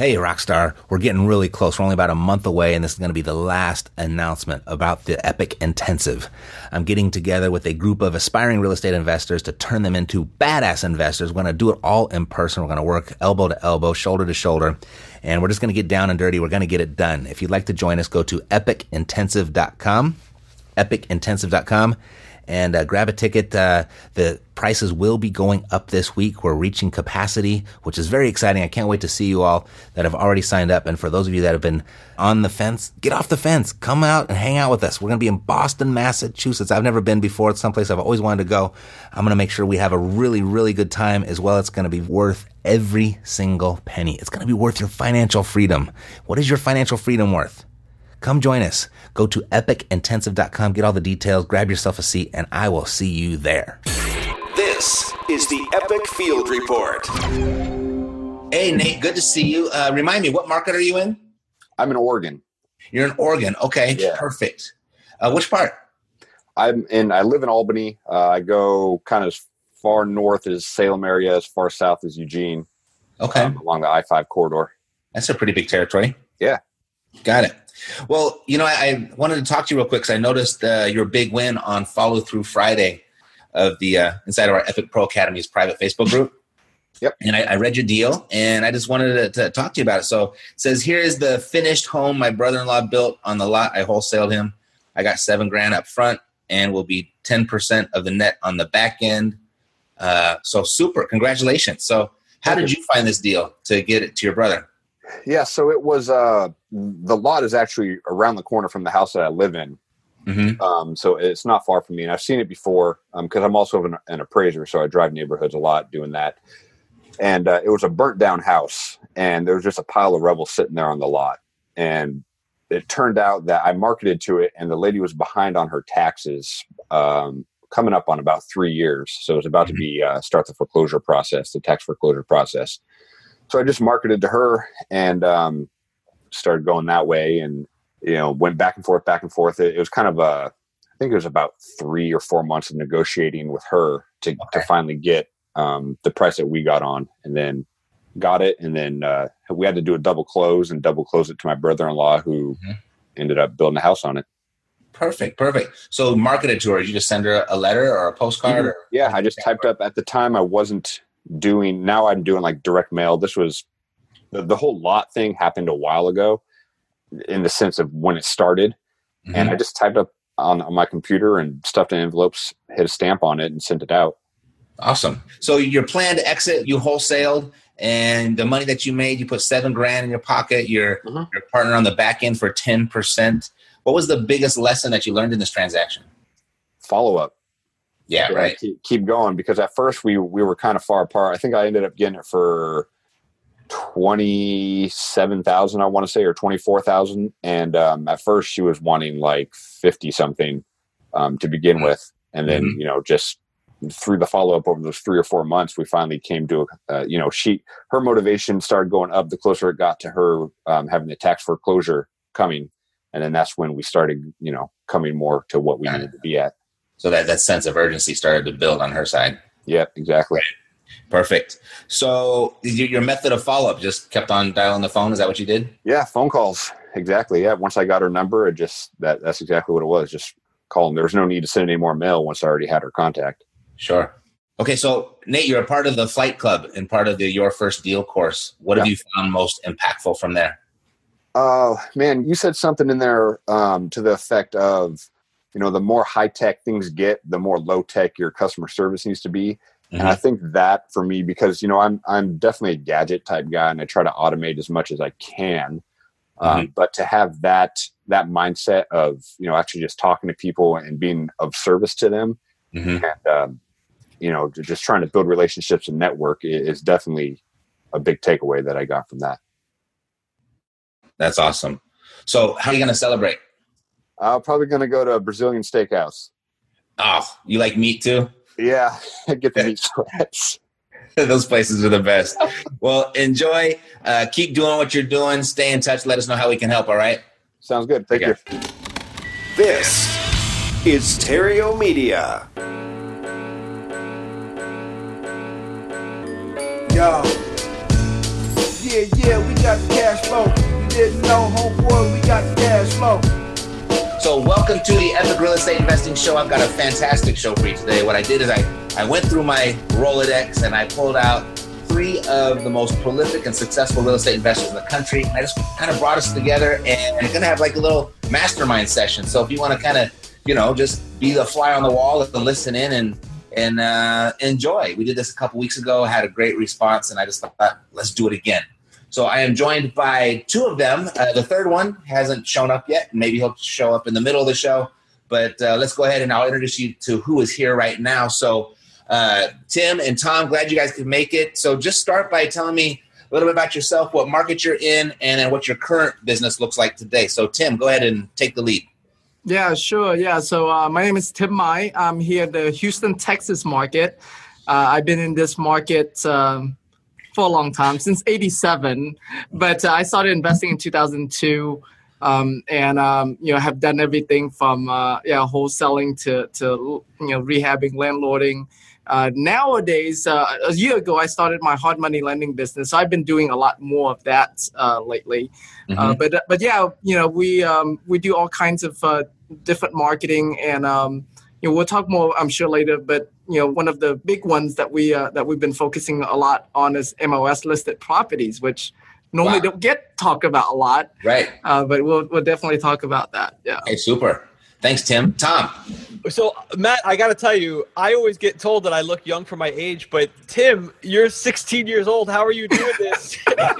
Hey, Rockstar, we're getting really close. We're only about a month away, and this is going to be the last announcement about the Epic Intensive. I'm getting together with a group of aspiring real estate investors to turn them into badass investors. We're going to do it all in person. We're going to work elbow to elbow, shoulder to shoulder, and we're just going to get down and dirty. We're going to get it done. If you'd like to join us, go to epicintensive.com, epicintensive.com. And grab a ticket. The prices will be going up this week. We're reaching capacity, which is very exciting. I can't wait to see you all that have already signed up. And for those of you that have been on the fence, get off the fence. Come out and hang out with us. We're going to be in Boston, Massachusetts. I've never been before. It's someplace I've always wanted to go. I'm going to make sure we have a really, really good time as well. It's going to be worth every single penny. It's going to be worth your financial freedom. What is your financial freedom worth? Come join us. Go to epicintensive.com, get all the details, grab yourself a seat, and I will see you there. This is the Epic Field Report. Hey, Nate, good to see you. Remind me, what market are you in? I'm in Oregon. You're in Oregon. Okay, yeah. Perfect. Which part? I live in Albany. I go kind of as far north as Salem area, as far south as Eugene. Okay. Along the I-5 corridor. That's a pretty big territory. Yeah. Got it. Well, I wanted to talk to you real quick because I noticed your big win on Follow Through Friday of the inside of our Epic Pro Academy's private Facebook group. Yep. And I read your deal, and I just wanted to talk to you about it. So it says, here is the finished home my brother-in-law built on the lot. I wholesaled him. I got $7,000 up front and will be 10% of the net on the back end. So super. Congratulations. So how did you find this deal to get it to your brother? Yeah, so it was the lot is actually around the corner from the house that I live in. Mm-hmm. So it's not far from me, and I've seen it before because I'm also an appraiser, so I drive neighborhoods a lot doing that. And it was a burnt down house, and there was just a pile of rubble sitting there on the lot. And it turned out that I marketed to it, and the lady was behind on her taxes, coming up on about 3 years. So it was about to be start the foreclosure process, the tax foreclosure process. So I just marketed to her and started going that way, and went back and forth. It was kind of I think it was about 3 or 4 months of negotiating with her to finally get the price that we got on, and then got it, and then we had to do a double close it to my brother-in-law, who ended up building a house on it. Perfect. So marketed to her. Did you just send her a letter or a postcard? Or yeah, I just typed up. At the time, I wasn't doing. Now I'm doing like direct mail. This was the whole lot thing happened a while ago, in the sense of when it started, and I just typed up on my computer and stuffed in envelopes, hit a stamp on it, and sent it out. Awesome. So your plan to exit, you wholesaled, and the money that you made, you put $7,000 in your pocket. Your partner on the back end for 10%. What was the biggest lesson that you learned in this transaction? Follow up. Yeah, so right. Keep going, because at first we were kind of far apart. I think I ended up getting it for $27,000, I want to say, or $24,000. And at first she was wanting like 50 something to begin with, and then just through the follow up over those 3 or 4 months, we finally came to her motivation started going up the closer it got to her having the tax foreclosure coming, and then that's when we started coming more to what we needed to be at. So that sense of urgency started to build on her side. Yeah, exactly. Right. Perfect. So your method of follow-up just kept on dialing the phone. Is that what you did? Yeah, phone calls. Exactly. Yeah. Once I got her number, that's exactly what it was. Just calling. There was no need to send any more mail once I already had her contact. Sure. Okay. So Nate, you're a part of the Flight Club and part of the Your First Deal course. What have you found most impactful from there? Man, you said something in there to the effect of, the more high-tech things get, the more low-tech your customer service needs to be. Mm-hmm. And I think that for me, because, I'm definitely a gadget type guy, and I try to automate as much as I can. But to have that mindset of, actually just talking to people and being of service to them, and, just trying to build relationships and network is definitely a big takeaway that I got from that. That's awesome. So how are you going to celebrate? I'm probably going to go to a Brazilian steakhouse. Oh, you like meat too? Yeah, get the meat sweats. Those places are the best. Well, enjoy. Keep doing what you're doing. Stay in touch. Let us know how we can help, all right? Sounds good. Thank you. This is Stereo Media. Yo. Yeah, we got the cash flow. You didn't know, homeboy, we got the cash flow. So welcome to the Epic Real Estate Investing Show. I've got a fantastic show for you today. What I did is I went through my Rolodex and I pulled out 3 of the most prolific and successful real estate investors in the country. And I just kind of brought us together, and I'm going to have like a little mastermind session. So if you want to kind of, just be the fly on the wall and listen in and enjoy. We did this a couple weeks ago, had a great response, and I just thought, let's do it again. So I am joined by 2 of them. The third one hasn't shown up yet. Maybe he'll show up in the middle of the show. But let's go ahead and I'll introduce you to who is here right now. So Tim and Tom, glad you guys could make it. So just start by telling me a little bit about yourself, what market you're in, and then what your current business looks like today. So Tim, go ahead and take the lead. Yeah, sure. Yeah. So my name is Tim Mai. I'm here at the Houston, Texas market. I've been in this market for a long time, since 87. But I started investing in 2002 and have done everything from wholesaling to rehabbing, landlording. Nowadays, a year ago, I started my hard money lending business. So I've been doing a lot more of that lately. Mm-hmm. We do all kinds of different marketing, and we'll talk more, I'm sure, later. But one of the big ones that we've been focusing a lot on is MLS listed properties, which normally don't get talked about a lot. Right. But we'll definitely talk about that. Yeah. Okay, super. Thanks, Tim. Tom. So, Matt, I got to tell you, I always get told that I look young for my age, but Tim, you're 16 years old. How are you doing this?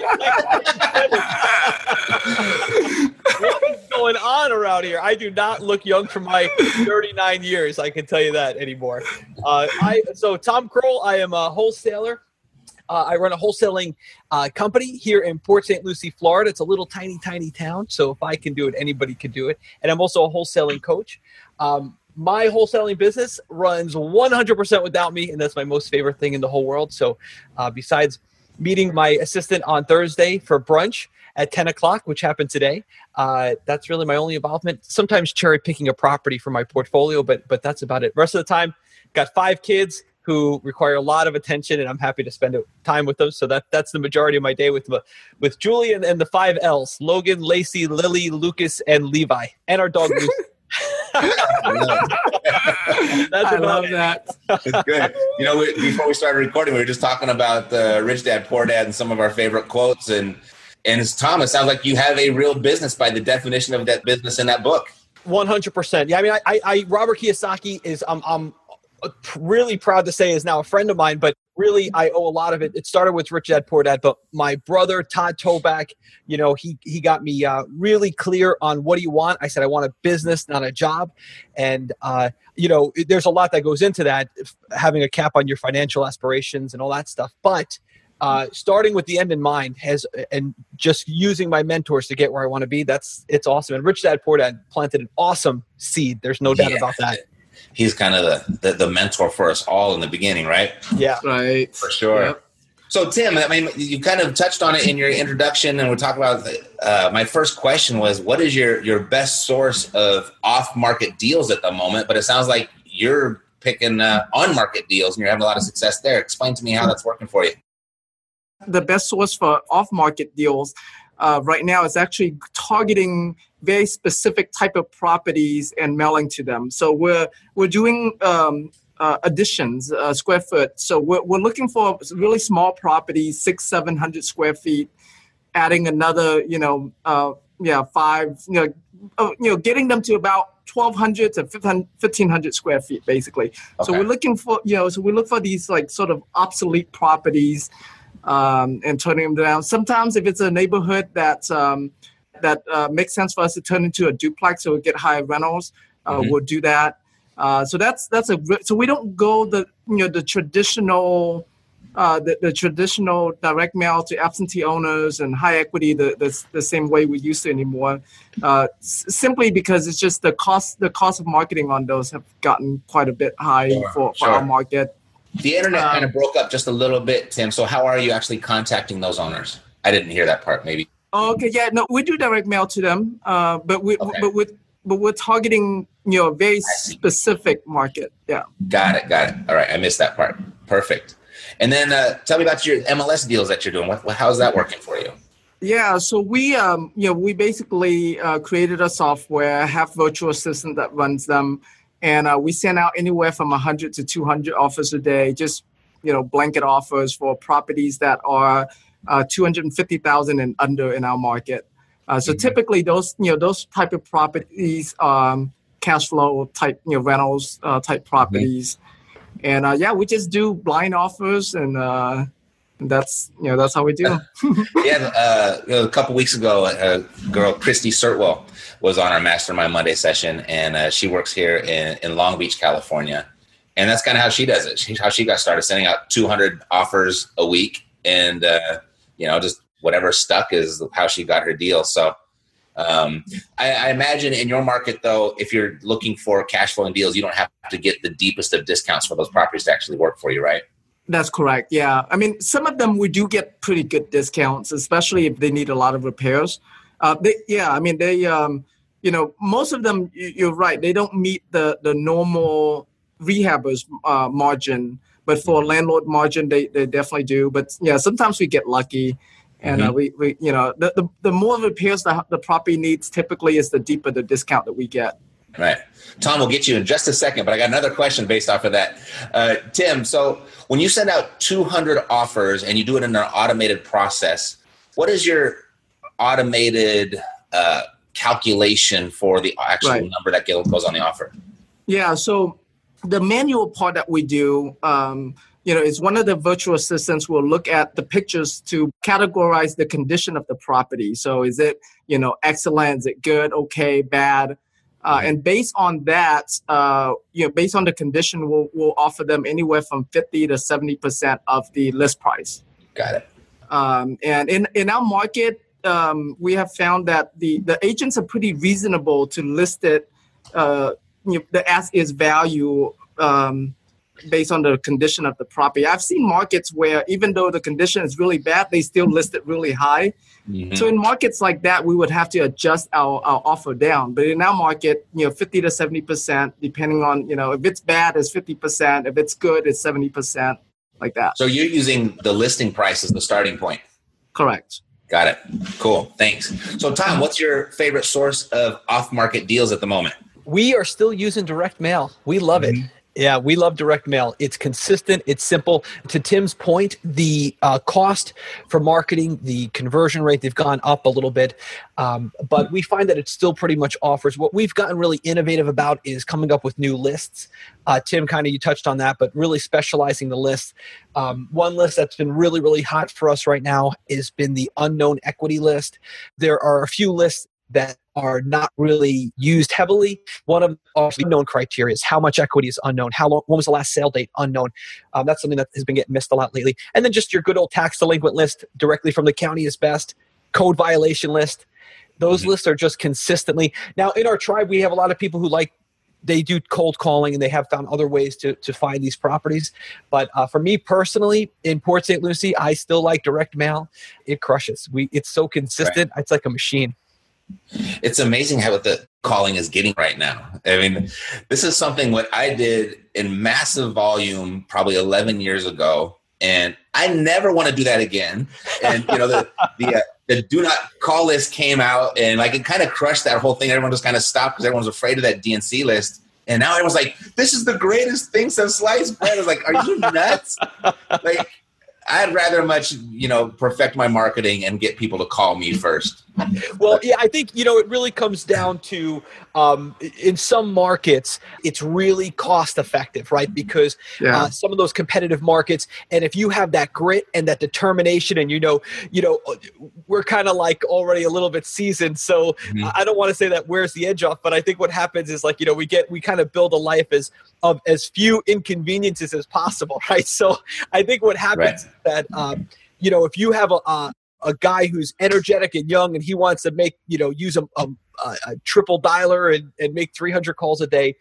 What is going on around here? I do not look young for my 39 years. I can tell you that anymore. So Tom Kroll, I am a wholesaler. I run a wholesaling company here in Port St. Lucie, Florida. It's a little tiny town. So if I can do it, anybody can do it. And I'm also a wholesaling coach. My wholesaling business runs 100% without me, and that's my most favorite thing in the whole world. So besides meeting my assistant on Thursday for brunch at 10 o'clock, which happened today, that's really my only involvement. Sometimes cherry picking a property for my portfolio, but that's about it. Rest of the time, got 5 kids who require a lot of attention, and I'm happy to spend time with them. So that's the majority of my day with Julie and the 5 L's: Logan, Lacey, Lily, Lucas, and Levi, and our dog Lucy. I love that. It's good. Before we started recording, we were just talking about Rich Dad, Poor Dad and some of our favorite quotes. And it's Tom, it sounds like you have a real business by the definition of that business in that book. 100%. Yeah, I mean, I Robert Kiyosaki is I'm really proud to say is now a friend of mine, but really I owe a lot of it. It started with Rich Dad, Poor Dad, but my brother, Todd Toback, he got me really clear on what do you want? I said, I want a business, not a job. And, there's a lot that goes into that, having a cap on your financial aspirations and all that stuff. But starting with the end in mind and just using my mentors to get where I want to be, it's awesome. And Rich Dad, Poor Dad planted an awesome seed. There's no doubt about that. He's kind of the mentor for us all in the beginning, right? Yeah. Right. For sure. Yep. So, Tim, I mean, you kind of touched on it in your introduction, and we're talking about my first question was, what is your best source of off-market deals at the moment? But it sounds like you're picking on-market deals, and you're having a lot of success there. Explain to me how that's working for you. The best source for off-market deals right now is actually targeting very specific type of properties and mailing to them. So we're doing additions, square foot. So we're looking for really small properties, 600-700 square feet, adding another, 5, getting them to about 1,200 to 1,500 square feet, basically. Okay. So we're looking for, we look for these like sort of obsolete properties and turning them down. Sometimes if it's a neighborhood that makes sense for us to turn into a duplex or get higher rentals, we'll do that. So we don't go the traditional direct mail to absentee owners and high equity the same way we used to anymore. Simply because it's just the cost of marketing on those have gotten quite a bit high for our market. The internet kind of broke up just a little bit, Tim. So how are you actually contacting those owners? I didn't hear that part. Maybe. Okay. Yeah. No, we do direct mail to them, but we're targeting a very specific market. Yeah. Got it. All right. I missed that part. Perfect. And then tell me about your MLS deals that you're doing. How's that working for you? Yeah, so we basically created a software, have virtual assistant that runs them, and we send out anywhere from 100 to 200 offers a day, just blanket offers for properties that are 250,000 and under in our market. So typically those type of properties, cash flow type rentals type properties, and we just do blind offers and. That's how we do. A couple weeks ago, a girl, Christy Sertwell, was on our Mastermind Monday session, and she works here in Long Beach, California. And that's kind of how she does it. How she got started, sending out 200 offers a week, and just whatever stuck is how she got her deal. So I imagine in your market, though, if you're looking for cash flowing deals, you don't have to get the deepest of discounts for those properties to actually work for you, right? That's correct. Yeah. I mean, some of them we do get pretty good discounts, especially if they need a lot of repairs. Most of them, you're right. They don't meet the normal rehabbers margin, but for landlord margin, they definitely do. But yeah, sometimes we get lucky, and the more repairs the property needs, typically is the deeper the discount that we get. Right. Tom, we'll get you in just a second, but I got another question based off of that. Tim, so when you send out 200 offers and you do it in an automated process, what is your automated calculation for the actual number that goes on the offer? Yeah, so the manual part that we do, is one of the virtual assistants will look at the pictures to categorize the condition of the property. So is it, excellent? Is it good, okay, bad? And based on that, based on the condition, we'll offer them anywhere from 50 to 70% of the list price. Got it. And in our market, we have found that the agents are pretty reasonable to list it, the as-is value based on the condition of the property. I've seen markets where even though the condition is really bad, they still list it really high. Mm-hmm. So in markets like that, we would have to adjust our offer down. But in our market, 50 to 70%, depending on, if it's bad, it's 50%. If it's good, it's 70%, like that. So you're using the listing price as the starting point? Correct. Got it. Cool. Thanks. So Tom, what's your favorite source of off-market deals at the moment? We are still using direct mail. We love it. Yeah, we love direct mail. It's consistent. It's simple. To Tim's point, the cost for marketing, the conversion rate, they've gone up a little bit. But we find that it still pretty much offers. What we've gotten really innovative about is coming up with new lists. Tim, you touched on that, but really specializing the lists. One list that's been really, really hot for us right now has been the unknown equity list. There are a few lists that are not really used heavily. One of the known criteria is how much equity is unknown. How long? When was the last sale date? Unknown. That's something that has been getting missed a lot lately. And then just your good old tax delinquent list directly from the county is best. Code violation list. Those lists are just consistently. Now in our tribe, we have a lot of people who they do cold calling, and they have found other ways to find these properties. But for me personally, in Port St. Lucie, I still like direct mail. It crushes. It's so consistent. Right. It's like a machine. It's amazing how what the calling is getting right now. I mean, this is something what I did in massive volume probably 11 years ago, and I never want to do that again. And the do not call list came out, and it kind of crushed that whole thing. Everyone just kind of stopped because everyone was afraid of that DNC list. And now everyone's like, "This is the greatest thing since sliced bread." I was like, "Are you nuts?" I'd rather much, perfect my marketing and get people to call me first. Well, yeah, I think, it really comes down to, in some markets, it's really cost effective, right? Because some of those competitive markets, and if you have that grit and that determination and, we're kind of already a little bit seasoned. So I don't want to say that wears the edge off, but I think what happens is we kind of build a life of as few inconveniences as possible, right? So I think what happens is that, if you have a guy who's energetic and young and he wants to make, use a triple dialer and make 300 calls a day,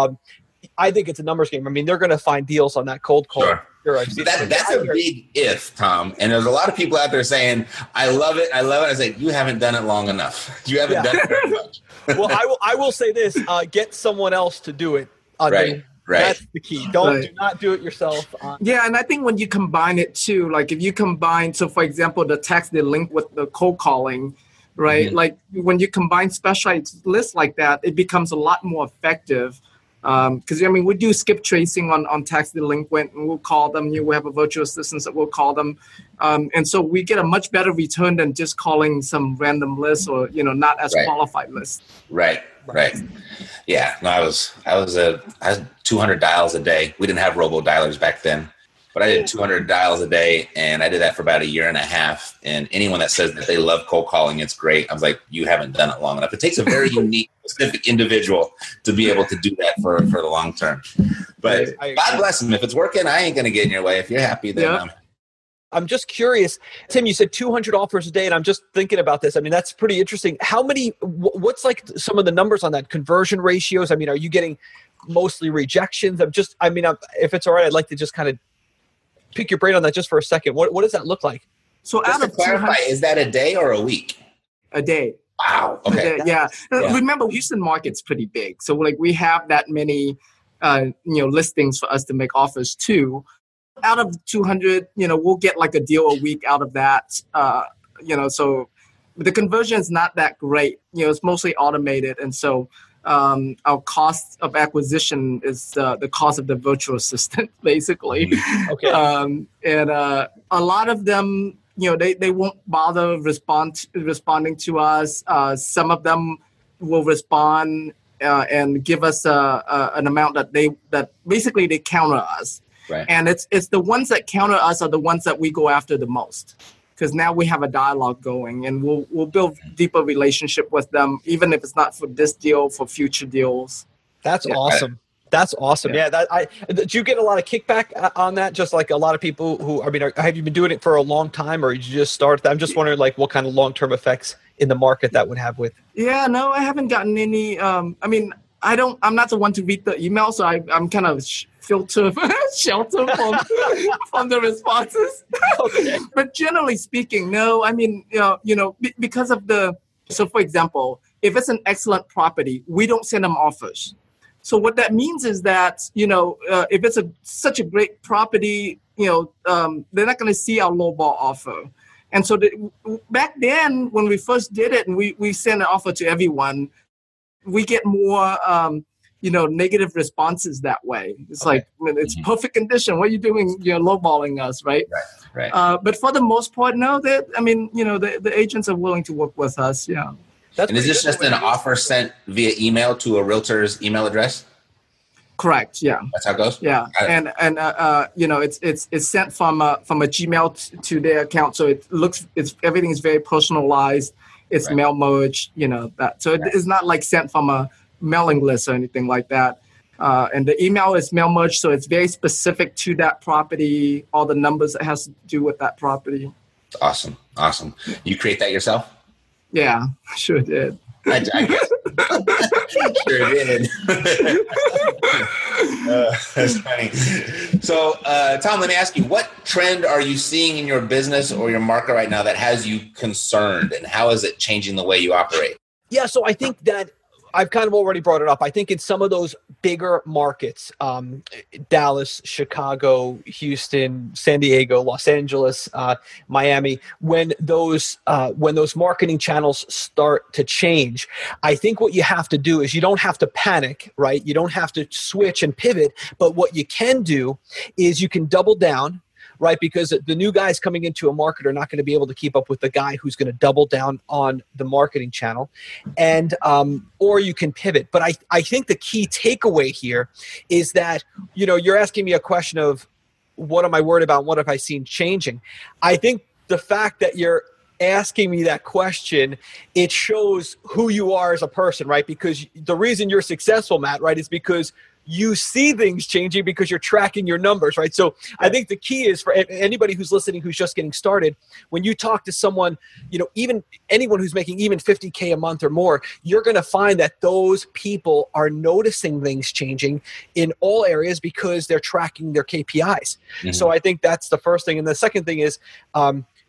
I think it's a numbers game. I mean, they're going to find deals on that cold call. Sure. That's a big if, Tom. And there's a lot of people out there saying, I love it. I say, you haven't done it long enough. You haven't done it very much. Well, I will say this, get someone else to do it. Right. That's the key. Do not do it yourself. Yeah, and I think when you combine it too, like if you combine, so for example, the tax link with the cold calling, right? Mm-hmm. Like when you combine specialized lists like that, it becomes a lot more effective. Because we do skip tracing on tax delinquent, and we'll call them. We have a virtual assistant that will call them, and so we get a much better return than just calling some random list or not as qualified list. Right. Yeah. No, I had 200 dials a day. We didn't have robo dialers back then, but I did 200 dials a day, and I did that for about a year and a half. And anyone that says that they love cold calling, it's great. I was like, you haven't done it long enough. It takes a very unique, specific individual to be able to do that for the long term. But God bless them. If it's working, I ain't going to get in your way. If you're happy, then I'm just curious. Tim, you said 200 offers a day, and I'm just thinking about this. That's pretty interesting. How many, what's like some of the numbers on that? Conversion ratios? Are you getting mostly rejections? If it's all right, I'd like to just kind of pick your brain on that just for a second. What does that look like? So just to clarify, is that a day or a week? A day. Wow. Okay. Yeah. Remember, Houston market's pretty big. So we have that many, listings for us to make offers to. Out of 200, we'll get like a deal a week out of that. So the conversion is not that great. It's mostly automated. And so our cost of acquisition is the cost of the virtual assistant, basically. Okay. And a lot of them, they won't bother responding to us. Some of them will respond and give us an amount that basically they counter us. Right. And it's the ones that counter us are the ones that we go after the most, because now we have a dialogue going, and we'll build deeper relationship with them, even if it's not for this deal, for future deals. That's awesome. That's awesome. Yeah. Did you get a lot of kickback on that? Just like a lot of people who, have you been doing it for a long time, or did you just start? I'm just wondering, like, what kind of long-term effects in the market that would have with. Yeah, no, I haven't gotten any. I'm not the one to read the email, so I'm kind of shelter from the responses. Okay. But generally speaking, no. Because of so for example, if it's an excellent property, we don't send them offers. So what that means is that, if it's such a great property, they're not going to see our lowball offer. And so back then, when we first did it and we sent an offer to everyone, we get more, negative responses that way. It's like, it's perfect condition. What are you doing? You're lowballing us, right? Right. But for the most part, no. The agents are willing to work with us. Yeah. And is this just an offer sent via email to a realtor's email address? Correct. Yeah. That's how it goes. Yeah, and it's sent from a Gmail to their account, so everything is very personalized. It's mail merged, that. So it's not like sent from a mailing list or anything like that. And the email is mail merged, so it's very specific to that property, all the numbers that has to do with that property. Awesome. You create that yourself? Yeah, sure did. I guess. Sure did. That's funny. So, Tom, let me ask you, what trend are you seeing in your business or your market right now that has you concerned, and how is it changing the way you operate? Yeah, so I think that I've kind of already brought it up. I think in some of those bigger markets, Dallas, Chicago, Houston, San Diego, Los Angeles, Miami, when those marketing channels start to change, I think what you have to do is you don't have to panic, right? You don't have to switch and pivot, but what you can do is you can double down, right? Because the new guys coming into a market are not going to be able to keep up with the guy who's going to double down on the marketing channel. And, or you can pivot. But I think the key takeaway here is that, you're asking me a question of what am I worried about? What have I seen changing? I think the fact that you're asking me that question, it shows who you are as a person, right? Because the reason you're successful, Matt, right, is because you see things changing because you're tracking your numbers, right? So I think the key is for anybody who's listening, who's just getting started, when you talk to someone, even anyone who's making even $50K a month or more, you're going to find that those people are noticing things changing in all areas because they're tracking their KPIs. Mm-hmm. So I think that's the first thing. And the second thing is,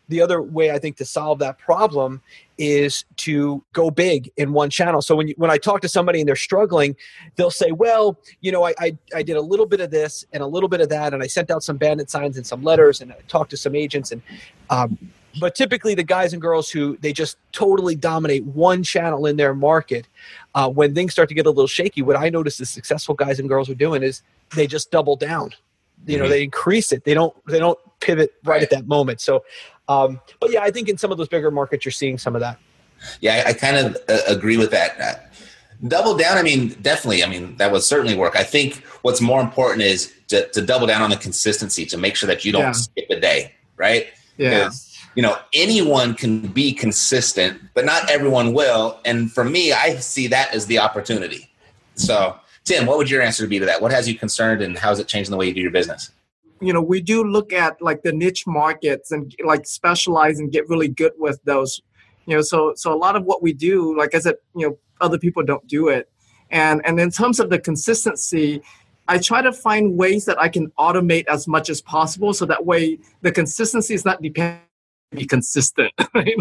the other way I think to solve that problem is to go big in one channel. So when I talk to somebody and they're struggling, they'll say, well, I did a little bit of this and a little bit of that, and I sent out some bandit signs and some letters, and I talked to some agents. And but typically the guys and girls who they just totally dominate one channel in their market, when things start to get a little shaky, what I notice the successful guys and girls are doing is they just double down. They increase it. They don't pivot right at that moment. So, but yeah, I think in some of those bigger markets, you're seeing some of that. Yeah, I kind of agree with that. Double down, definitely. That would certainly work. I think what's more important is to double down on the consistency, to make sure that you don't skip a day, right? Yeah. Anyone can be consistent, but not everyone will. And for me, I see that as the opportunity. So, Tim, what would your answer be to that? What has you concerned, and how is it changing the way you do your business? We do look at like the niche markets and like specialize and get really good with those. So a lot of what we do, like I said, other people don't do it. And in terms of the consistency, I try to find ways that I can automate as much as possible, so that way the consistency is not dependent. Be consistent, right?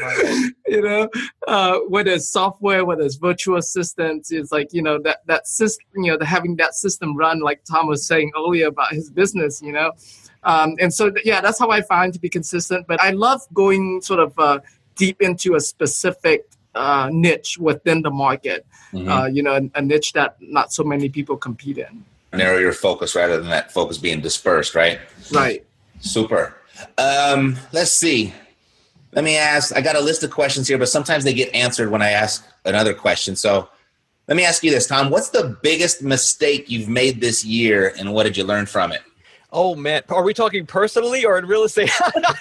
Whether it's software, whether it's virtual assistants, it's like that system, having that system run, like Tom was saying earlier about his business, and so that's how I find to be consistent. But I love going sort of deep into a specific niche within the market, a niche that not so many people compete in. Narrow your focus rather than that focus being dispersed, right? Right. Super. Let's see. Let me ask. I got a list of questions here, but sometimes they get answered when I ask another question. So let me ask you this, Tom. What's the biggest mistake you've made this year, and what did you learn from it? Oh, man. Are we talking personally or in real estate?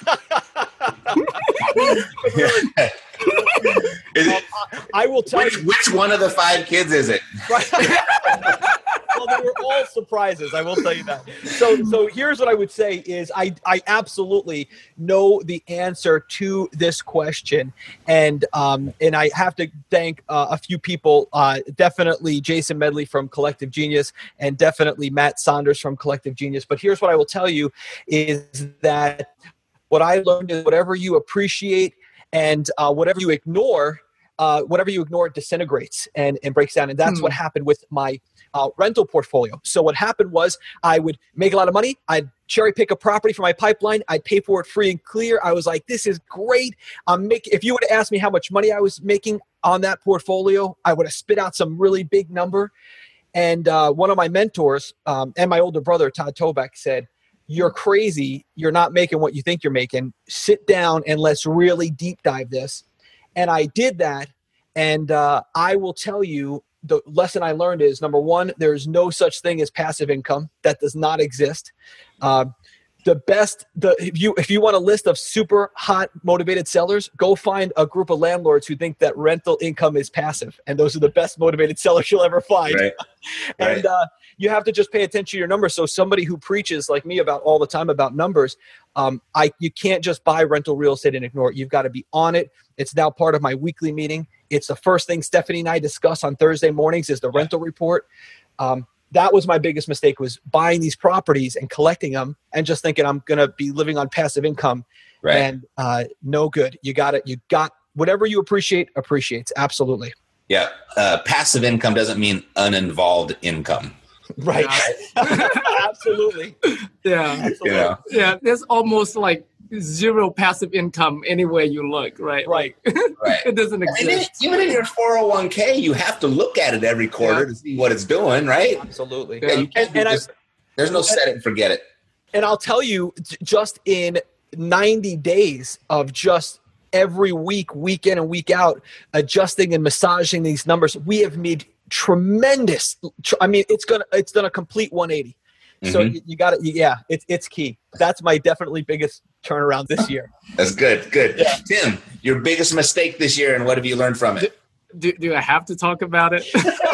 I will tell you. Which one of the 5 kids is it? Well, they were all surprises. I will tell you that. So here's what I would say is I absolutely know the answer to this question. And I have to thank a few people, definitely Jason Medley from Collective Genius and definitely Matt Saunders from Collective Genius. But here's what I will tell you is that what I learned is whatever you appreciate and whatever you ignore disintegrates and breaks down. And that's what happened with my rental portfolio. So what happened was I would make a lot of money. I'd cherry pick a property for my pipeline. I'd pay for it free and clear. I was like, this is great. If you would have asked me how much money I was making on that portfolio, I would have spit out some really big number. And one of my mentors and my older brother, Todd Toback, said, you're crazy. You're not making what you think you're making. Sit down and let's really deep dive this. And I did that. And I will tell you, the lesson I learned is, number one, there's no such thing as passive income. That does not exist. If you want a list of super hot motivated sellers, go find a group of landlords who think that rental income is passive. And those are the best motivated sellers you'll ever find. Right. And you have to just pay attention to your numbers. So somebody who preaches like me about all the time about numbers, you can't just buy rental real estate and ignore it. You've got to be on it. It's now part of my weekly meeting. It's the first thing Stephanie and I discuss on Thursday mornings is the rental report. That was my biggest mistake, was buying these properties and collecting them and just thinking I'm going to be living on passive income. Right. And no good. You got it. You got whatever you appreciates. Absolutely. Yeah. Passive income doesn't mean uninvolved income. Right. Absolutely. Yeah. Absolutely. Yeah. There's almost like zero passive income anywhere you look, right? Right. It doesn't exist. Even in your 401k, you have to look at it every quarter to see what it's doing, right? Absolutely. Yeah, you can't there's no set it and forget it. And I'll tell you, just in 90 days of just every week in and week out, adjusting and massaging these numbers, we have made tremendous. It's done a complete 180. So you got it. Yeah, it's key. That's my definitely biggest turnaround this year. That's good. Yeah. Tim, your biggest mistake this year, and what have you learned from it? Do I have to talk about it?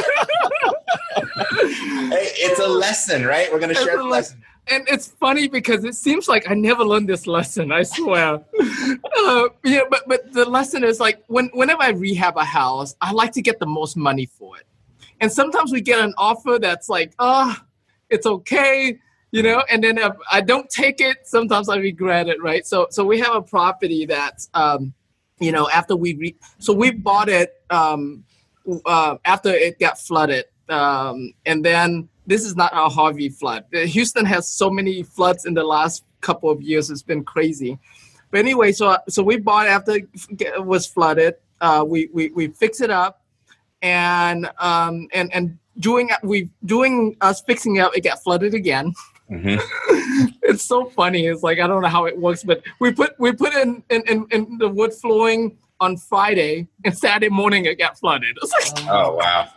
Hey, it's a lesson, right? We're going to share the lesson. And it's funny because it seems like I never learned this lesson, I swear. But the lesson is like whenever I rehab a house, I like to get the most money for it. And sometimes we get an offer that's like, it's okay, you know, and then if I don't take it, sometimes I regret it, right? So we have a property that, you know, after we bought it after it got flooded, and then this is not our Harvey flood. Houston has so many floods in the last couple of years; it's been crazy. But anyway, so we bought after it was flooded. We fixed it up, and during us fixing it up, it got flooded again. Mm-hmm. It's so funny. It's like I don't know how it works, but we put in the wood flooring on Friday, and Saturday morning it got flooded. It's like, oh wow.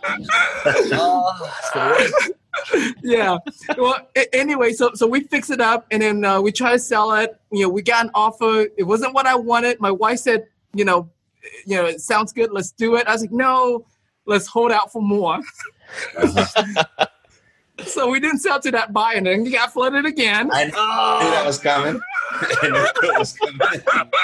Yeah. Well, anyway, so we fix it up, and then we try to sell it. You know, we got an offer. It wasn't what I wanted. My wife said, you know, it sounds good. Let's do it. I was like, no, let's hold out for more. Uh-huh. So we didn't sell to that buyer, and then he got flooded again. I knew that was coming. I knew it was coming.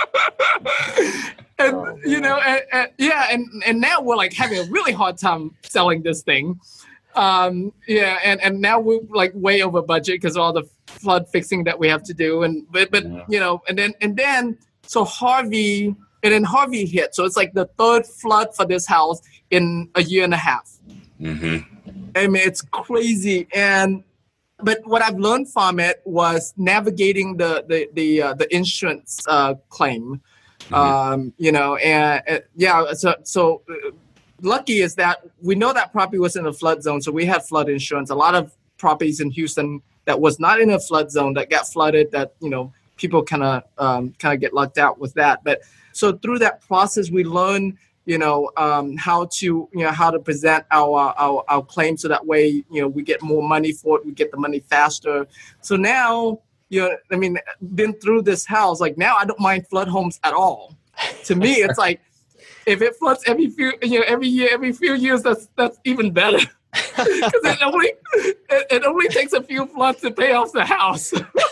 And you know, and now we're like having a really hard time selling this thing. And now we're like way over budget because of all the flood fixing that we have to do, but you know, and then so Harvey hit, so it's like the third flood for this house in a year and a half. Mm-hmm. I mean, it's crazy, but what I've learned from it was navigating the insurance claim. Mm-hmm. You know, and so lucky is that we know that property was in a flood zone, so we had flood insurance. A lot of properties in Houston that was not in a flood zone that got flooded, that, you know, people kind of get lucked out with that. But so through that process, we learn, you know, how to present our claim, so that way, you know, we get more money for it, we get the money faster. So now, you know, I mean, been through this house, like now I don't mind flood homes at all. To me, it's like, if it floods every year, every few years, that's even better. Because it only takes a few floods to pay off the house.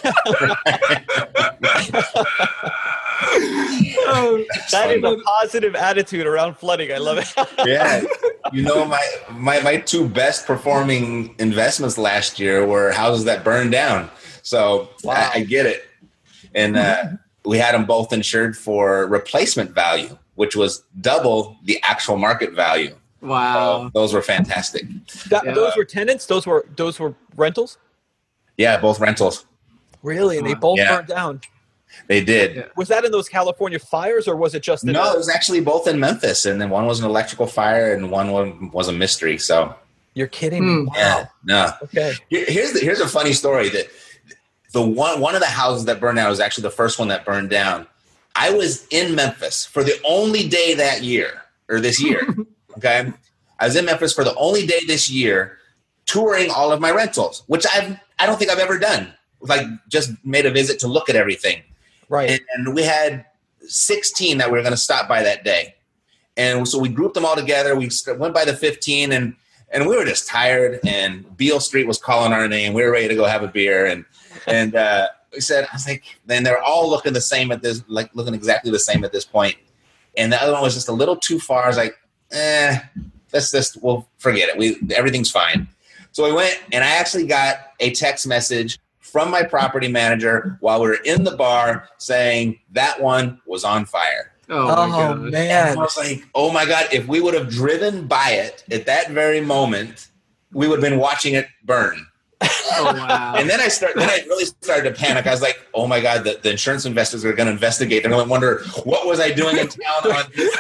That is a positive attitude around flooding. I love it. Yeah. You know, my two best performing investments last year were houses that burned down. So wow. I get it. And we had them both insured for replacement value, which was double the actual market value. Wow. Those were fantastic. Those were tenants? Those were rentals? Yeah, both rentals. Really? And they both burned down? They did. Yeah. Was that in those California fires, or was it just No, it was actually both in Memphis, and then one was an electrical fire and one was a mystery. So you're kidding me. Wow. Yeah. No. Okay. Here's a funny story. That the one of the houses that burned down was actually the first one that burned down. I was in Memphis for the only day that year, or this year. Okay. I was in Memphis for the only day this year, touring all of my rentals, which I don't think I've ever done. Like, just made a visit to look at everything. Right. And we had 16 that we were going to stop by that day. And so we grouped them all together. We went by the 15, and we were just tired, and Beale Street was calling our name. We were ready to go have a beer. And we said, I was like, then they're all looking the same at this, like looking exactly the same at this point. And the other one was just a little too far. I was like, we'll forget it. Everything's fine. So we went, and I actually got a text message from my property manager while we were in the bar saying that one was on fire. Oh man. And I was like, oh my God, if we would have driven by it at that very moment, we would have been watching it burn. Oh, wow. And then I really started to panic. I was like, oh my God, the insurance investors are going to investigate. They're going to wonder, what was I doing in town on this?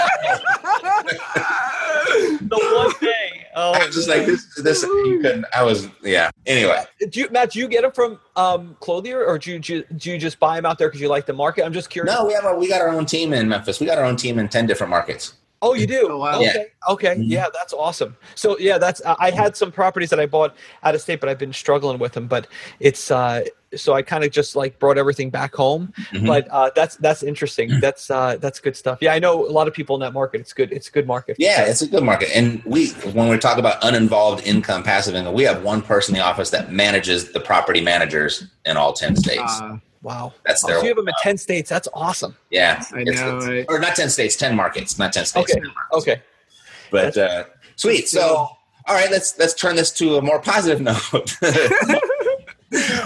The one day. Oh, I was just like, this, you couldn't, Anyway. Matt, do you get them from Clothier, or do you just buy them out there because you like the market? I'm just curious. No, we got our own team in Memphis. We got our own team in 10 different markets. Oh, you do? Oh, wow. Okay. Okay. Mm-hmm. Yeah, that's awesome. So yeah, I had some properties that I bought out of state, but I've been struggling with them. But it's so I kind of just like brought everything back home. Mm-hmm. But that's interesting. That's good stuff. Yeah, I know a lot of people in that market. It's good. It's a good market. Yeah, it's a good market. And when we talk about uninvolved income, passive income, we have one person in the office that manages the property managers in all 10 states. Wow. That's their so you have them in 10 states. That's awesome. Yeah. I know, right? Or not 10 states, 10 markets, not 10 states. Okay. 10 markets. Okay. But sweet. So, all right, let's turn this to a more positive note.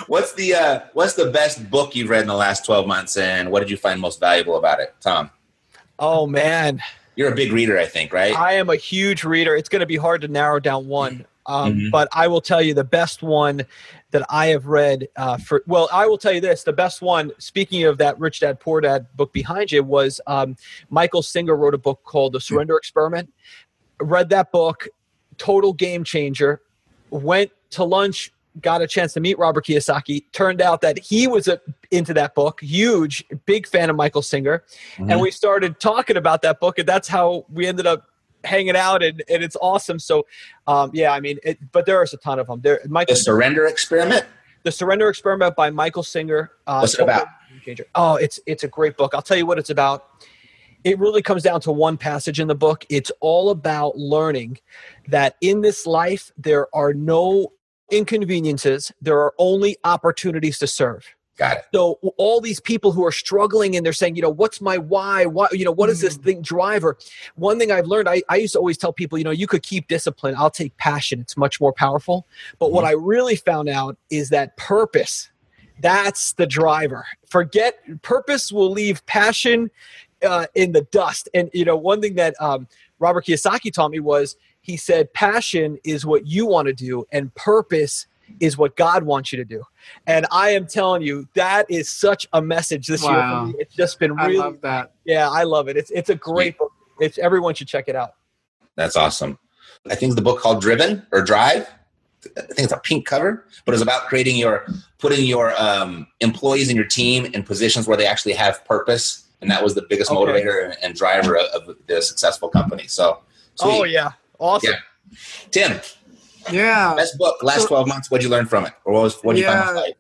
What's the best book you've read in the last 12 months, and what did you find most valuable about it, Tom? Oh, man. You're a big reader, I think, right? I am a huge reader. It's going to be hard to narrow down one. But I will tell you the best one that I have read I will tell you this. The best one, speaking of that Rich Dad, Poor Dad book behind you, was Michael Singer wrote a book called The Surrender Experiment. Read that book, total game changer. Went to lunch, got a chance to meet Robert Kiyosaki. Turned out that he was into that book, huge, big fan of Michael Singer. And we started talking about that book, and that's how we ended up hanging out, and it's awesome. So, but there is a ton of them. The Surrender Experiment? The Surrender Experiment by Michael Singer. What's it about? Oh, it's a great book. I'll tell you what it's about. It really comes down to one passage in the book. It's all about learning that in this life, there are no inconveniences. There are only opportunities to serve. Got it. So all these people who are struggling and they're saying, what's my why? What is this thing driver? One thing I've learned, I used to always tell people, you could keep discipline. I'll take passion. It's much more powerful. But what I really found out is that purpose, that's the driver. Purpose will leave passion in the dust. And, one thing that Robert Kiyosaki taught me was, he said, passion is what you want to do, and purpose is what God wants you to do. And I am telling you, that is such a message this year for me. It's just been really, I love that. Yeah, I love it. It's a great book. Everyone should check it out. That's awesome. I think the book called Driven or Drive. I think it's a pink cover, but it's about putting your employees in your team in positions where they actually have purpose. And that was the biggest motivator and driver of the successful company. So, sweet. Oh yeah. Awesome. Yeah. Tim. Yeah. Best book, last 12 months. What'd you learn from it? Or what did you find most valuable?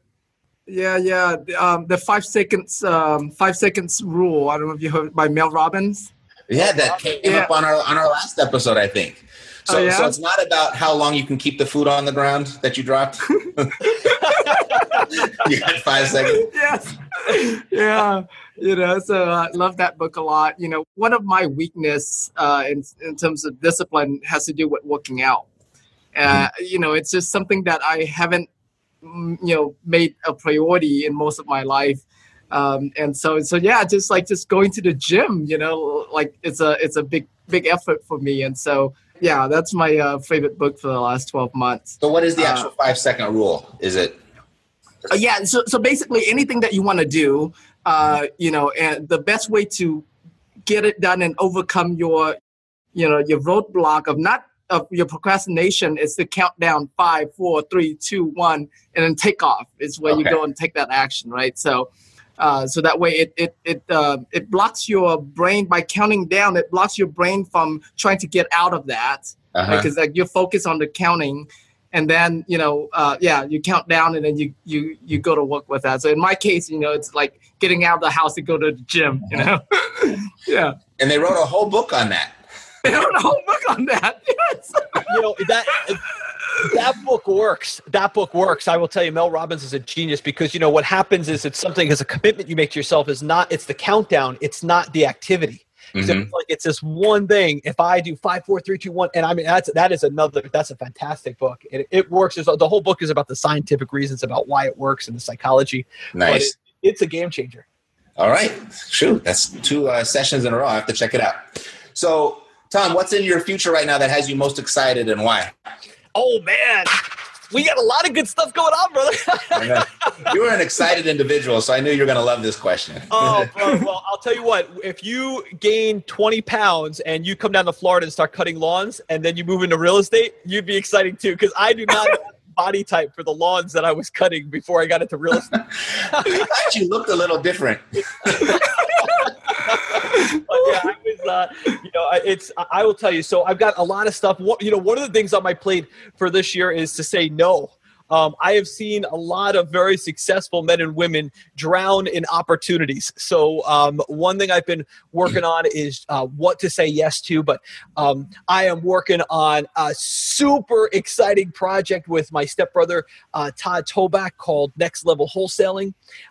The 5 seconds rule. I don't know if you heard by Mel Robbins. Yeah, that came up on our last episode, I think. So it's not about how long you can keep the food on the ground that you dropped. You had 5 seconds. Yes. Yeah. So I love that book a lot. One of my weakness in terms of discipline has to do with working out. It's just something that I haven't, made a priority in most of my life. Just going to the gym, it's a big effort for me. And so, that's my favorite book for the last 12 months. So what is the actual 5 second rule? Is it? So basically anything that you want to do, and the best way to get it done and overcome your roadblock of your procrastination is to count down 5, 4, 3, 2, 1, and then take off. Is where you go and take that action, right? So that way it blocks your brain by counting down. It blocks your brain from trying to get out of that because you're focused on the counting, and then you count down and then you go to work with that. So in my case, it's like getting out of the house to go to the gym. Yeah. And they wrote a whole book on that. They wrote a whole book on that. Yes. That book works. That book works. I will tell you, Mel Robbins is a genius because, what happens is it's a commitment you make to yourself it's the countdown. It's not the activity. So it's this one thing. If I do 5, 4, 3, 2, 1, and that's a fantastic book. It works. The whole book is about the scientific reasons about why it works and the psychology. Nice. But it's a game changer. All right. Shoot. That's 2 sessions in a row. I have to check it out. So, Tom, what's in your future right now that has you most excited and why? Oh, man. We got a lot of good stuff going on, brother. You were an excited individual, so I knew you were going to love this question. Oh, bro. Well, I'll tell you what. If you gain 20 pounds and you come down to Florida and start cutting lawns and then you move into real estate, you'd be exciting too because I do not have body type for the lawns that I was cutting before I got into real estate. I thought you looked a little different. I will tell you. So I've got a lot of stuff. One of the things on my plate for this year is to say no. I have seen a lot of very successful men and women drown in opportunities. So one thing I've been working on is what to say yes to. But I am working on a super exciting project with my stepbrother, Todd Toback, called Next Level Wholesaling.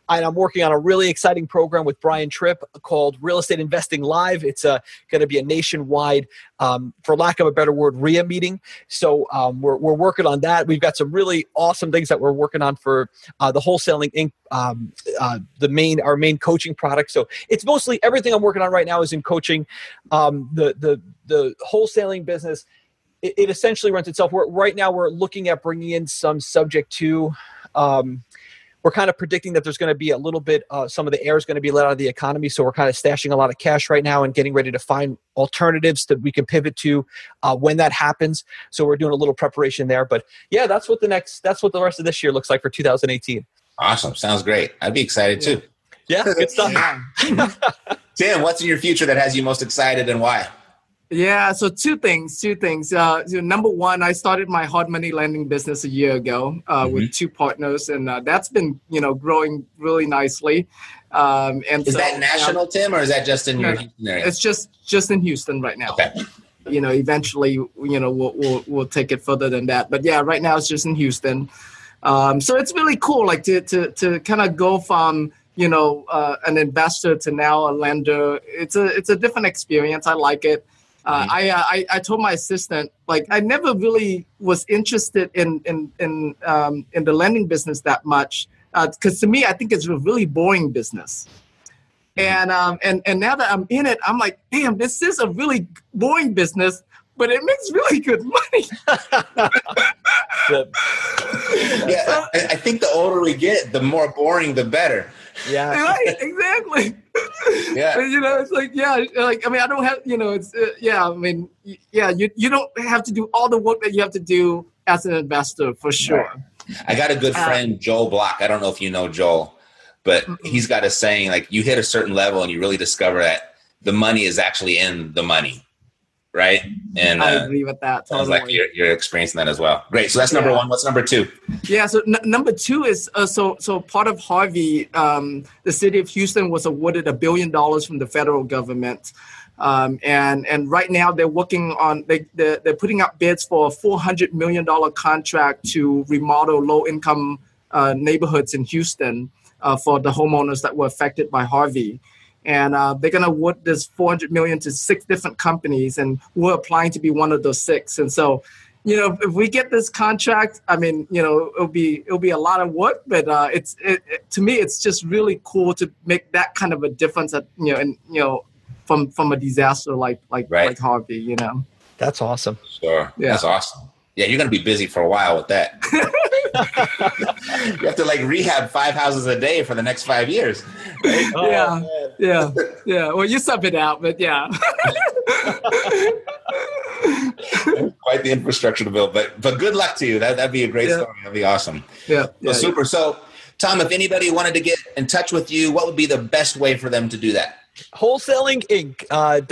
And I'm working on a really exciting program with Brian Tripp called Real Estate Investing Live. It's going to be a nationwide, for lack of a better word, RIA meeting. So we're working on that. We've got some really awesome things that we're working on for the Wholesaling Inc., our main coaching product. So it's mostly everything I'm working on right now is in coaching. The wholesaling business, it essentially runs itself. Right now we're looking at bringing in some subject to. We're kind of predicting that there's going to be a little bit, some of the air is going to be let out of the economy. So we're kind of stashing a lot of cash right now and getting ready to find alternatives that we can pivot to when that happens. So we're doing a little preparation there. But yeah, that's what the rest of this year looks like for 2018. Awesome. Sounds great. I'd be excited too. Yeah, good stuff. Tim, what's in your future that has you most excited and why? Yeah, so two things. Number one, I started my hard money lending business a year ago with two partners, and that's been growing really nicely. Is that national, Tim, or is that just in your Houston area? It's just in Houston right now. Okay. Eventually, we'll take it further than that. But yeah, right now it's just in Houston. So it's really cool, like to kind of go from an investor to now a lender. It's a different experience. I like it. I told my assistant, like, I never really was interested in the lending business that much, because to me, I think it's a really boring business. And now that I'm in it, I'm like, damn, this is a really boring business, but it makes really good money. Yeah, I think the older we get, the more boring, the better. Yeah. Right, exactly. Yeah. It's like, I don't have, you don't have to do all the work that you have to do as an investor, for sure. Right. I got a good friend, Joel Block. I don't know if you know Joel, but he's got a saying, like, you hit a certain level and you really discover that the money is actually in the money. Right. And I agree with that. Sounds like you're experiencing that as well. Great. So that's number one. What's number two? Yeah. So number two is so part of Harvey, the city of Houston was awarded $1 billion from the federal government. And right now they're working on, they're putting up bids for a $400 million contract to remodel low income neighborhoods in Houston for the homeowners that were affected by Harvey. And they're going to award this $400 million to 6 different companies, and we're applying to be one of those 6. And so, if we get this contract, I mean, it'll be a lot of work, but to me, it's just really cool to make that kind of a difference at, from a disaster like Harvey, That's awesome. Sure. Yeah. That's awesome. Yeah, you're going to be busy for a while with that. You have to rehab 5 houses a day for the next 5 years. Right? Yeah. Well, you sub it out, but yeah. Quite the infrastructure to build, but good luck to you. That'd be a great story. That'd be awesome. Yeah. Super. So, Tom, if anybody wanted to get in touch with you, what would be the best way for them to do that? Wholesaling Inc.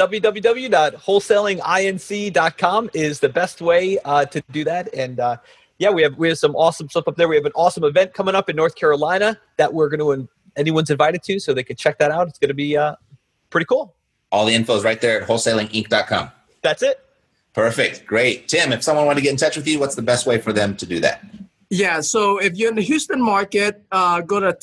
www.wholesalinginc.com is the best way to do that. And we have some awesome stuff up there. We have an awesome event coming up in North Carolina that we're going to anyone's invited to, so they can check that out. It's going to be pretty cool. All the info is right there at wholesalinginc.com. That's it. Perfect. Great. Tim, if someone wanted to get in touch with you, what's the best way for them to do that? Yeah, so if you're in the Houston market, go to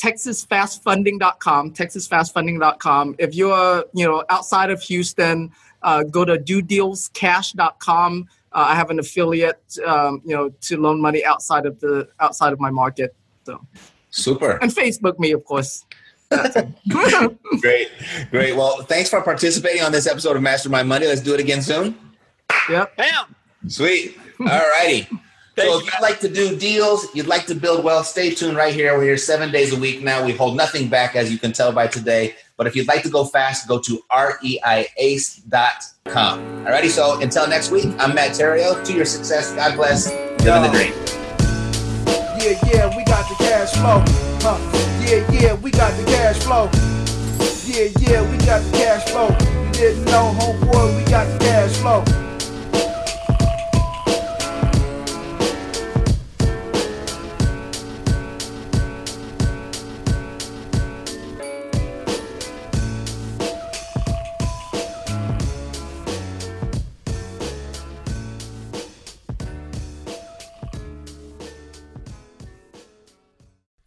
texasfastfunding.com. If you're, outside of Houston, go to dodealscash.com. I have an affiliate, to loan money outside of my market. So super. And Facebook me, of course. Great. Well, thanks for participating on this episode of Mastermind Money. Let's do it again soon. Yep. Bam. Sweet. All righty. So if you'd like to do deals, you'd like to build wealth, stay tuned right here. We're here 7 days a week now. We hold nothing back, as you can tell by today. But if you'd like to go fast, go to reiace.com. All righty. So until next week, I'm Matt Terrio. To your success. God bless. Living the dream. Yeah, we got the cash flow. Yeah, we got the cash flow. Yeah, we got the cash flow. You didn't know, homeboy, we got the cash flow.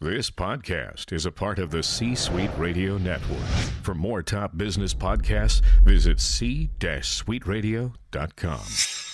This podcast is a part of the C-Suite Radio Network. For more top business podcasts, visit c-suiteradio.com.